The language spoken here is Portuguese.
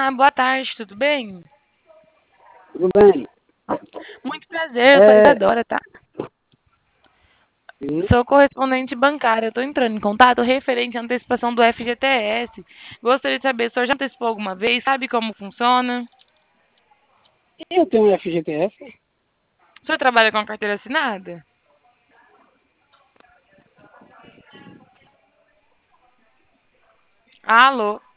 boa tarde, tudo bem? Tudo bem? Muito prazer, eu sou a Isadora, tá? Sim. Sou correspondente bancária. Eu tô entrando em contato referente à antecipação do FGTS. Gostaria de saber, o senhor já antecipou alguma vez? Sabe como funciona? Eu tenho um FGTS. O senhor trabalha com a carteira assinada? Alô?